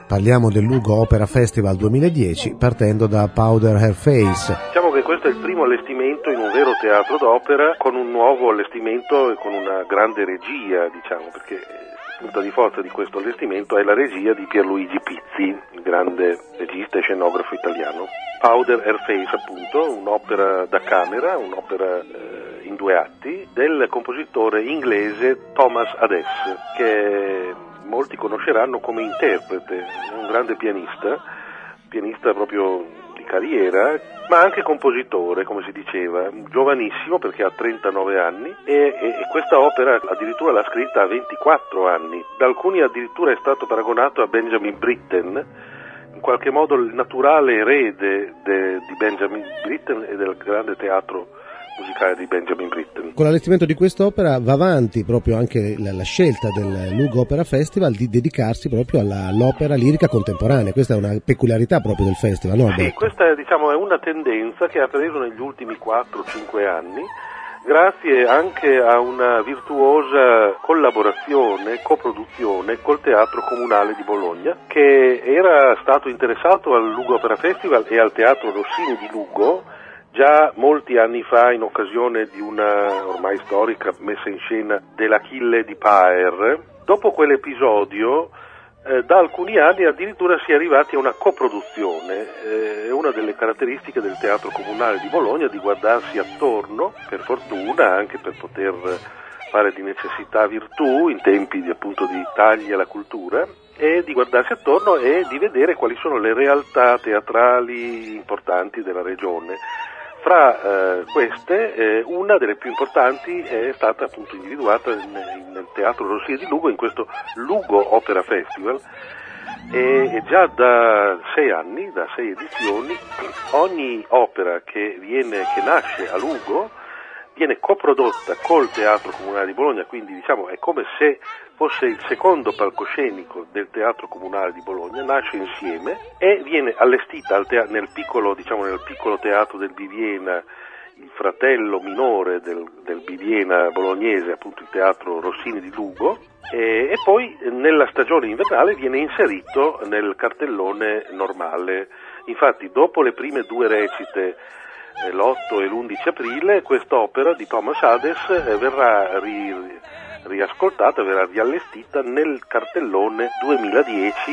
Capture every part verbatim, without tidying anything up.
Parliamo del Lugo Opera Festival duemiladieci partendo da Powder Her Face. Diciamo che questo è il primo allestimento in un vero teatro d'opera, con un nuovo allestimento e con una grande regia, diciamo, perché il punto di forza di questo allestimento è la regia di Pierluigi Pizzi, il grande regista e scenografo italiano. Powder Her Face, appunto, un'opera da camera, un'opera eh, in due atti del compositore inglese Thomas Adès, che molti conosceranno come interprete, è un grande pianista, pianista proprio di carriera, ma anche compositore, come si diceva, giovanissimo perché ha trentanove anni e, e, e questa opera addirittura l'ha scritta a ventiquattro anni. Da alcuni addirittura è stato paragonato a Benjamin Britten, in qualche modo il naturale erede de, di Benjamin Britten e del grande teatro musicale di Benjamin Britten. Con l'allestimento di quest'opera va avanti proprio anche la, la scelta del Lugo Opera Festival di dedicarsi proprio alla, all'opera lirica contemporanea. Questa è una peculiarità proprio del festival, no? Sì, questa è, diciamo, è una tendenza che ha preso negli ultimi quattro cinque anni, grazie anche a una virtuosa collaborazione, coproduzione col Teatro Comunale di Bologna, che era stato interessato al Lugo Opera Festival e al Teatro Rossini di Lugo già molti anni fa in occasione di una ormai storica messa in scena dell'Achille di Paer. Dopo quell'episodio, eh, da alcuni anni addirittura si è arrivati a una coproduzione. È eh, una delle caratteristiche del Teatro Comunale di Bologna di guardarsi attorno, per fortuna, anche per poter fare di necessità virtù in tempi di, appunto, di tagli alla cultura, e di guardarsi attorno e di vedere quali sono le realtà teatrali importanti della regione. Fra eh, queste, eh, una delle più importanti è stata appunto individuata nel, nel Teatro Rossini di Lugo, in questo Lugo Opera Festival, e, e già da sei anni, da sei edizioni, ogni opera che viene, che nasce a Lugo viene coprodotta col Teatro Comunale di Bologna, quindi diciamo è come se fosse il secondo palcoscenico del Teatro Comunale di Bologna, nasce insieme e viene allestita al te- nel piccolo, diciamo nel piccolo teatro del Bibiena, il fratello minore del, del Bibiena bolognese, appunto il Teatro Rossini di Lugo, e, e poi nella stagione invernale viene inserito nel cartellone normale. Infatti dopo le prime due recite, l'otto e l'undici aprile, quest'opera di Thomas Adès verrà ri, riascoltata, verrà riallestita nel cartellone duemiladieci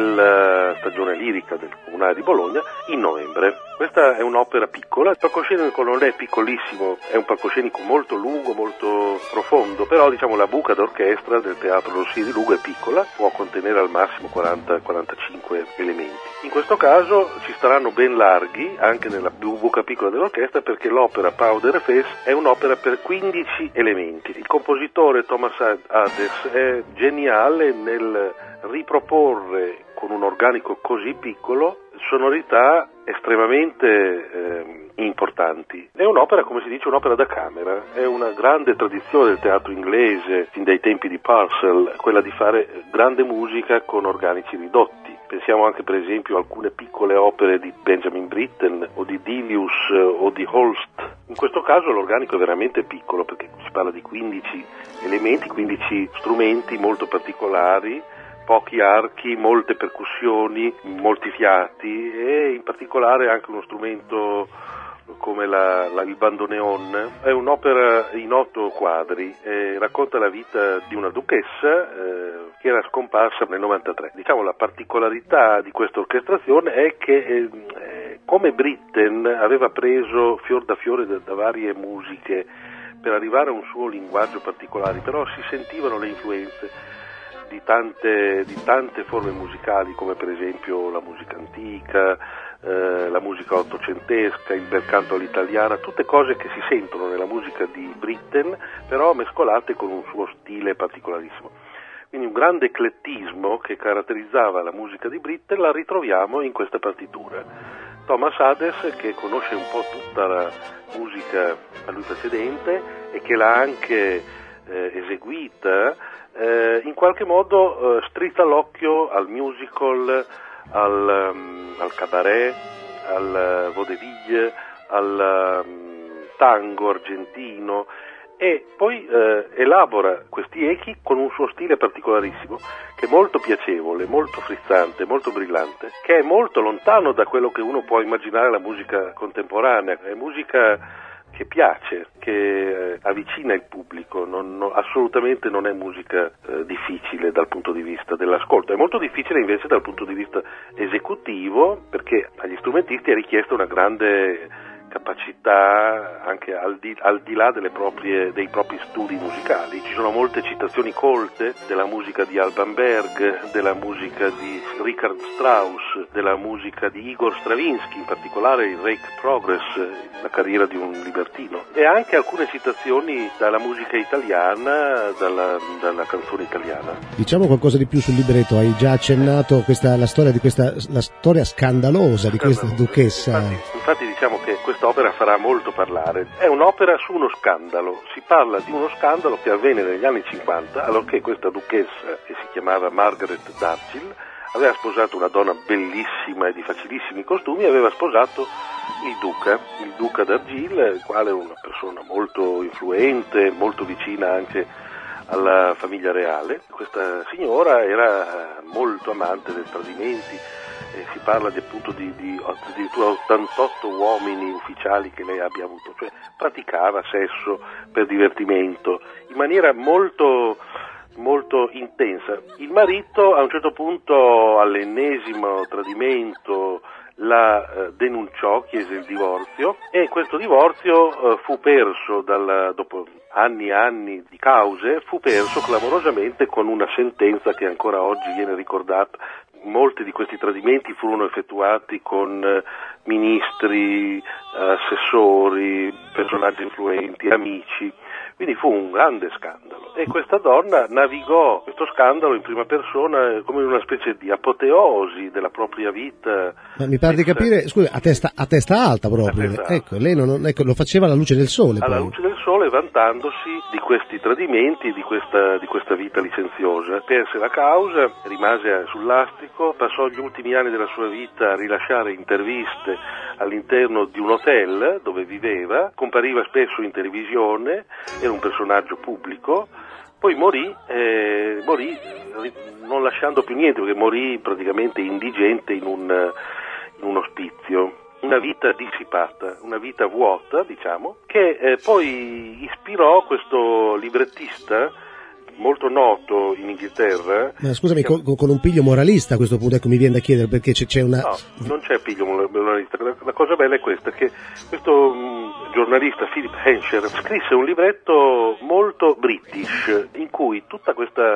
della stagione lirica del Comunale di Bologna in novembre. Questa è un'opera piccola, il palcoscenico non è piccolissimo, è un palcoscenico molto lungo, molto profondo, però diciamo la buca d'orchestra del Teatro Rossini di Lugo è piccola, può contenere al massimo quaranta quarantacinque elementi. In questo caso ci staranno ben larghi anche nella buca piccola dell'orchestra, perché l'opera Powder Face è un'opera per quindici elementi. Il compositore Thomas Adès è geniale nel riproporre con un organico così piccolo sonorità estremamente eh, importanti. È un'opera, come si dice, un'opera da camera, è una grande tradizione del teatro inglese fin dai tempi di Purcell, quella di fare grande musica con organici ridotti. Pensiamo anche per esempio a alcune piccole opere di Benjamin Britten o di Delius o di Holst. In questo caso l'organico è veramente piccolo, perché si parla di quindici elementi, quindici strumenti molto particolari, pochi archi, molte percussioni, molti fiati e in particolare anche uno strumento come la, la, il bandoneon. È un'opera in otto quadri, eh, racconta la vita di una duchessa eh, che era scomparsa nel novantatré. Diciamo la particolarità di questa orchestrazione è che eh, come Britten aveva preso fior da fiore da, da varie musiche per arrivare a un suo linguaggio particolare, però si sentivano le influenze di tante, di tante forme musicali, come per esempio la musica antica, eh, la musica ottocentesca, il bel canto all'italiana, tutte cose che si sentono nella musica di Britten, però mescolate con un suo stile particolarissimo. Quindi un grande eclettismo che caratterizzava la musica di Britten la ritroviamo in questa partitura. Thomas Adès, che conosce un po' tutta la musica a lui precedente e che l'ha anche eh, eseguita, Eh, in qualche modo eh, strizza l'occhio al musical, al, um, al cabaret, al uh, vaudeville, al um, tango argentino e poi eh, elabora questi echi con un suo stile particolarissimo, che è molto piacevole, molto frizzante, molto brillante, che è molto lontano da quello che uno può immaginare la musica contemporanea. È musica che piace, che eh, avvicina il pubblico, non, non, assolutamente non è musica eh, difficile dal punto di vista dell'ascolto, è molto difficile invece dal punto di vista esecutivo, perché agli strumentisti è richiesta una grande capacità anche al di, al di là delle proprie, dei propri studi musicali. Ci sono molte citazioni colte della musica di Alban Berg, della musica di Richard Strauss, della musica di Igor Stravinsky, in particolare il Reich Progress, la carriera di un libertino, e anche alcune citazioni dalla musica italiana, dalla, dalla canzone italiana. Diciamo qualcosa di più sul libretto, hai già accennato questa, la storia di questa, la storia scandalosa di questa duchessa. Infatti, infatti diciamo che quest'opera farà molto parlare. È un'opera su uno scandalo, si parla di uno scandalo che avvenne negli anni cinquanta, allorché questa duchessa, che si chiamava Margaret d'Argyll, aveva sposato una donna bellissima e di facilissimi costumi, e aveva sposato il duca, il duca d'Argyll, il quale è una persona molto influente, molto vicina anche alla famiglia reale. Questa signora era molto amante dei tradimenti, e si parla di, appunto di, di addirittura ottantotto uomini ufficiali che lei abbia avuto, cioè praticava sesso per divertimento in maniera molto molto intensa. Il marito a un certo punto, all'ennesimo tradimento, la eh, denunciò, chiese il divorzio, e questo divorzio eh, fu perso dal, dopo anni e anni di cause, fu perso clamorosamente con una sentenza che ancora oggi viene ricordata. Molti di questi tradimenti furono effettuati con eh, ministri, eh, assessori, personaggi influenti, amici. Quindi fu un grande scandalo, e questa donna navigò questo scandalo in prima persona come in una specie di apoteosi della propria vita. Ma mi pare di capire, scusa, a testa, a testa alta proprio, testa alta. Ecco, lei non, ecco, lo faceva alla luce del sole. Alla poi. luce del sole, vantandosi di questi tradimenti, di questa, di questa vita licenziosa. Perse la causa, rimase sul lastrico, passò gli ultimi anni della sua vita a rilasciare interviste all'interno di un hotel dove viveva, compariva spesso in televisione, era un personaggio pubblico, poi morì, eh, morì non lasciando più niente, perché morì praticamente indigente in un, in un ospizio. Una vita dissipata, una vita vuota, diciamo, che eh, poi ispirò questo librettista molto noto in Inghilterra. Ma scusami, con, con un piglio moralista a questo punto, ecco, mi viene da chiedere, perché c'è, c'è una... No, non c'è piglio moralista. La, la cosa bella è questa, che questo mh, giornalista Philip Hensher scrisse un libretto molto british, in cui tutta questa,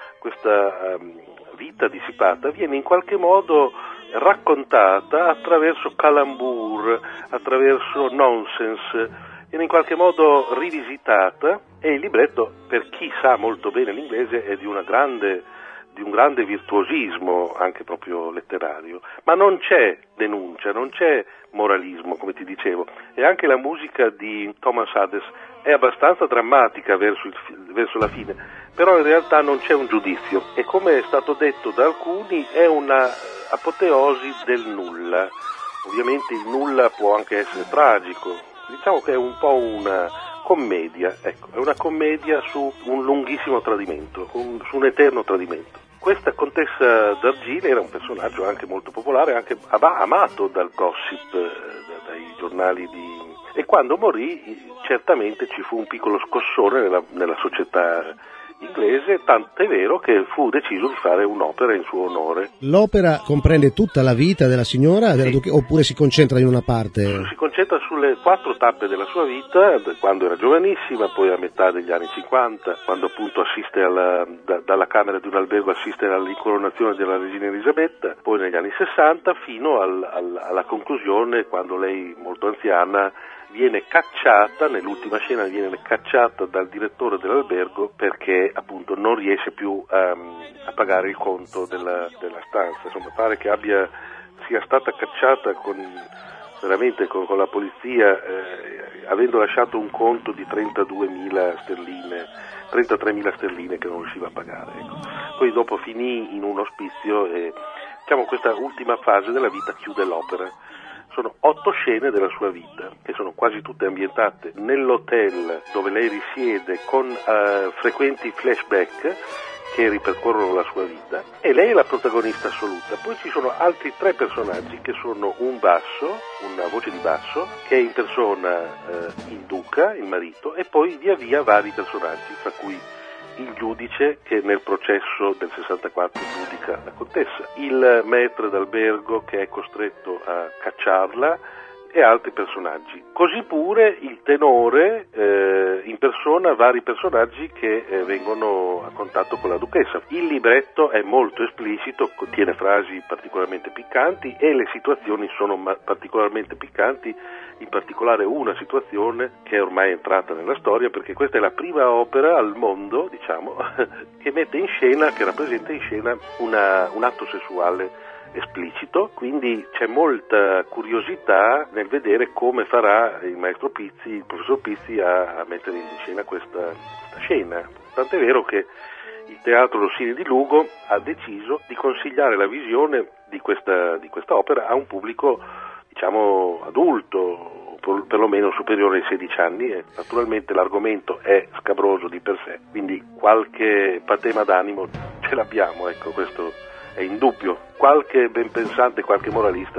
questa um, vita dissipata viene in qualche modo raccontata attraverso calembour, attraverso nonsense, viene in qualche modo rivisitata, e il libretto, per chi sa molto bene l'inglese, è di una grande, di un grande virtuosismo anche proprio letterario, ma non c'è denuncia, non c'è moralismo, come ti dicevo, e anche la musica di Thomas Hades è abbastanza drammatica verso, il, verso la fine, però in realtà non c'è un giudizio, e come è stato detto da alcuni è una apoteosi del nulla. Ovviamente il nulla può anche essere tragico, diciamo che è un po' una commedia, ecco, è una commedia su un lunghissimo tradimento, un, su un eterno tradimento. Questa contessa d'Argyll era un personaggio anche molto popolare, anche amato dal gossip, eh, dai giornali di... e quando morì certamente ci fu un piccolo scossone nella, nella società inglese, tant'è vero che fu deciso di fare un'opera in suo onore. L'opera comprende tutta la vita della signora, della sì. duche- oppure si concentra in una parte? Si concentra sulle quattro tappe della sua vita, quando era giovanissima, poi a metà degli anni cinquanta, quando appunto assiste alla, da, dalla camera di un albergo assiste all'incoronazione della regina Elisabetta, poi negli anni sessanta fino al, al, alla conclusione, quando lei, molto anziana, viene cacciata, nell'ultima scena viene cacciata dal direttore dell'albergo perché appunto non riesce più um, a pagare il conto della, della stanza. Insomma, pare che abbia sia stata cacciata con veramente con, con la polizia, eh, avendo lasciato un conto di trentaduemila sterline, trentatremila sterline che non riusciva a pagare. Ecco. Poi dopo finì in un ospizio e diciamo questa ultima fase della vita chiude l'opera. sono otto scene della sua vita, che sono quasi tutte ambientate nell'hotel dove lei risiede, con uh, frequenti flashback che ripercorrono la sua vita, e lei è la protagonista assoluta. Poi ci sono altri tre personaggi che sono un basso, una voce di basso, che è in persona eh, il duca, il marito, e poi via via vari personaggi, tra cui il giudice che nel processo del sessantaquattro giudica la contessa, il maître d'albergo che è costretto a cacciarla, e altri personaggi. Così pure il tenore eh, in persona vari personaggi che eh, vengono a contatto con la duchessa. Il libretto è molto esplicito, contiene frasi particolarmente piccanti e le situazioni sono ma- particolarmente piccanti, in particolare una situazione che è ormai entrata nella storia, perché questa è la prima opera al mondo, diciamo, che mette in scena, che rappresenta in scena una, un atto sessuale esplicito, quindi c'è molta curiosità nel vedere come farà il maestro Pizzi, il professor Pizzi a, a mettere in scena questa, questa scena. Tant'è vero che il Teatro Rossini di Lugo ha deciso di consigliare la visione di questa, di questa opera a un pubblico, diciamo, adulto, perlomeno superiore ai sedici anni, e naturalmente l'argomento è scabroso di per sé, quindi qualche patema d'animo ce l'abbiamo, ecco, questo è indubbio. Qualche ben pensante, qualche moralista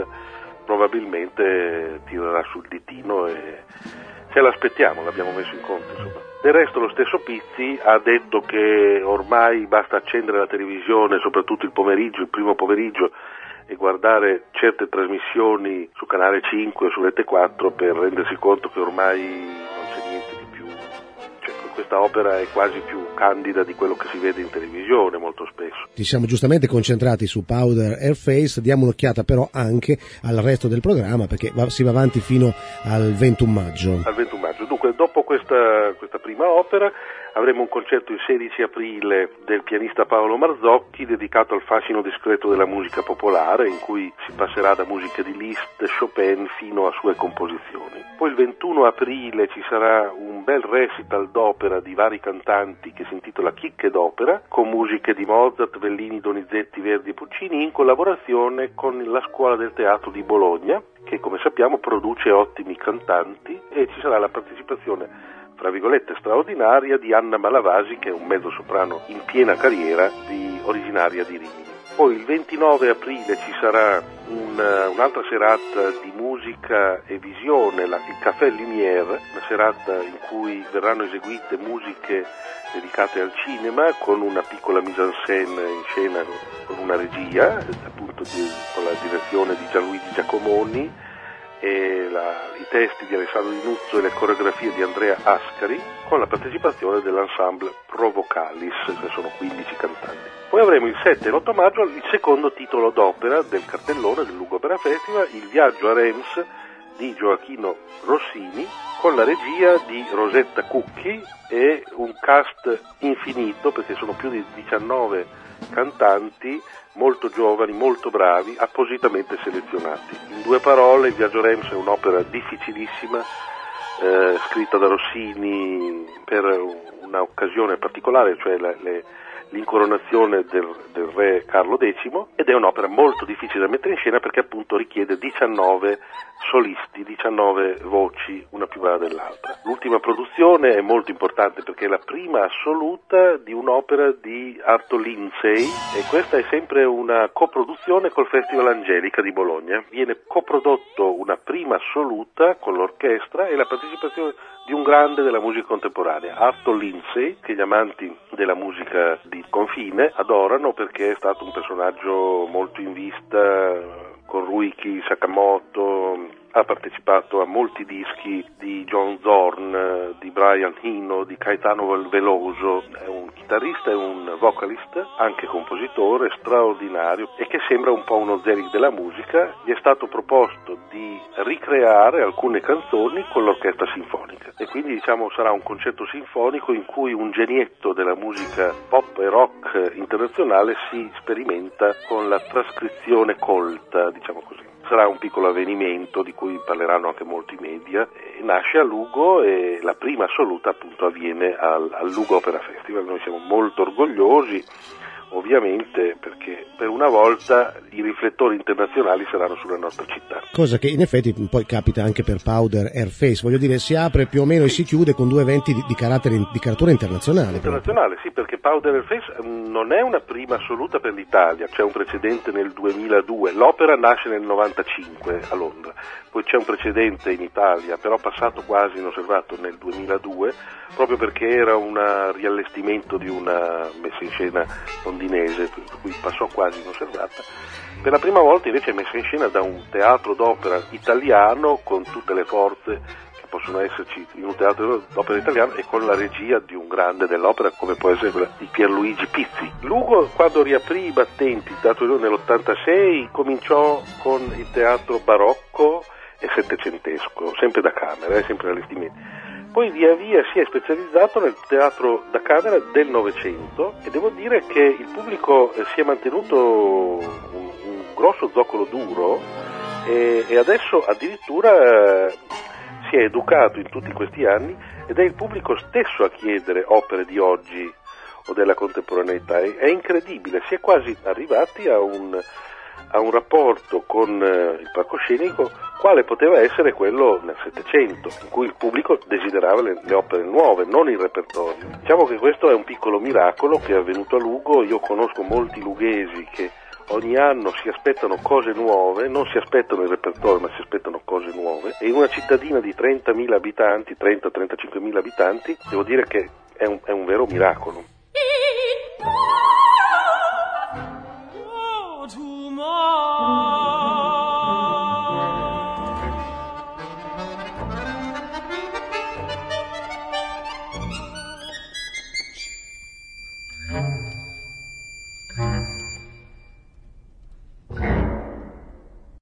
probabilmente tirerà sul ditino e ce l'aspettiamo, l'abbiamo messo in conto, insomma. Del resto lo stesso Pizzi ha detto che ormai basta accendere la televisione, soprattutto il pomeriggio, il primo pomeriggio, e guardare certe trasmissioni su Canale cinque o su Rete quattro per rendersi conto che ormai non c'è niente di più. Cioè, questa opera è quasi più candida di quello che si vede in televisione molto spesso. Ci siamo giustamente concentrati su Powder Airface, diamo un'occhiata però anche al resto del programma, perché va, si va avanti fino al ventuno maggio. Al ventuno maggio. Dunque, dopo questa, questa prima opera avremo un concerto il sedici aprile del pianista Paolo Marzocchi dedicato al fascino discreto della musica popolare, in cui si passerà da musiche di Liszt, Chopin fino a sue composizioni. Poi il ventuno aprile ci sarà un bel recital d'opera di vari cantanti che si intitola Chicche d'opera, con musiche di Mozart, Bellini, Donizetti, Verdi e Puccini, in collaborazione con la Scuola del Teatro di Bologna, che come sappiamo produce ottimi cantanti, e ci sarà la partecipazione, tra virgolette, straordinaria di Anna Malavasi, che è un mezzosoprano in piena carriera, di, originaria di Rimini. Poi il ventinove aprile ci sarà un, un'altra serata di musica e visione, la, il Café Lumière, una serata in cui verranno eseguite musiche dedicate al cinema, con una piccola mise-en-scène in scena, con una regia, appunto di, con la direzione di Gianluigi Giacomoni, e la, i testi di Alessandro Di Nuzzo e le coreografie di Andrea Ascari, con la partecipazione dell'ensemble Provocalis, che sono quindici cantanti. Poi avremo il sette e l'otto maggio il secondo titolo d'opera del cartellone del Lugo Opera Festival, Il viaggio a Reims di Gioachino Rossini, con la regia di Rosetta Cucchi e un cast infinito, perché sono più di diciannove cantanti molto giovani, molto bravi, appositamente selezionati. In due parole, Il viaggio a Reims è un'opera difficilissima, eh, scritta da Rossini per una occasione particolare, cioè la, le, l'incoronazione del, del re Carlo decimo, ed è un'opera molto difficile da mettere in scena perché appunto richiede diciannove solisti, diciannove voci, una più brava dell'altra. L'ultima produzione è molto importante perché è la prima assoluta di un'opera di Arto Lindsay, e questa è sempre una coproduzione col Festival Angelica di Bologna. Viene coprodotto una prima assoluta con l'orchestra e la partecipazione di un grande della musica contemporanea, Arto Lindsay, che gli amanti della musica di confine adorano perché è stato un personaggio molto in vista, con Ruiki Sakamoto, ha partecipato a molti dischi di John Zorn, di Brian Eno, di Caetano Veloso. È un chitarrista e un vocalist, anche compositore, straordinario, e che sembra un po' uno Zelig della musica. Gli è stato proposto di ricreare alcune canzoni con l'orchestra sinfonica, e quindi diciamo sarà un concerto sinfonico in cui un genietto della musica pop e rock internazionale si sperimenta con la trascrizione colta, diciamo così. Sarà un piccolo avvenimento di cui parleranno anche molti media, e nasce a Lugo, e la prima assoluta appunto avviene al, al Lugo Opera Festival. Noi siamo molto orgogliosi, ovviamente, perché per una volta i riflettori internazionali saranno sulla nostra città. Cosa che in effetti poi capita anche per Powder Air Face, voglio dire, si apre più o meno e si chiude con due eventi di, di carattere di caratura internazionale. Internazionale, proprio. Sì, perché Powder Air Face non è una prima assoluta per l'Italia, c'è un precedente nel duemiladue, l'opera nasce nel novantacinque a Londra, poi c'è un precedente in Italia, però passato quasi inosservato nel duemiladue, proprio perché era un riallestimento di una messa in scena londinese, per cui passò quasi inosservata. Per la prima volta invece è messa in scena da un teatro d'opera italiano con tutte le forze che possono esserci in un teatro d'opera italiano e con la regia di un grande dell'opera come può essere quella di Pierluigi Pizzi. Lugo, quando riaprì i battenti il Teatro Lugo nell'ottantasei, cominciò con il teatro barocco e settecentesco, sempre da camera, eh, sempre allestimenti. Poi via via si è specializzato nel teatro da camera del Novecento e devo dire che il pubblico eh, si è mantenuto un, un grosso zoccolo duro e, e adesso addirittura eh, si è educato in tutti questi anni ed è il pubblico stesso a chiedere opere di oggi o della contemporaneità. È, è incredibile, si è quasi arrivati a un, a un rapporto con eh, il palcoscenico quale poteva essere quello nel Settecento, in cui il pubblico desiderava le, le opere nuove, non il repertorio. Diciamo che questo è un piccolo miracolo che è avvenuto a Lugo. Io conosco molti lughesi che ogni anno si aspettano cose nuove, non si aspettano il repertorio ma si aspettano cose nuove, e in una cittadina di trentamila abitanti, trenta trentacinquemila abitanti, devo dire che è un, è un vero miracolo.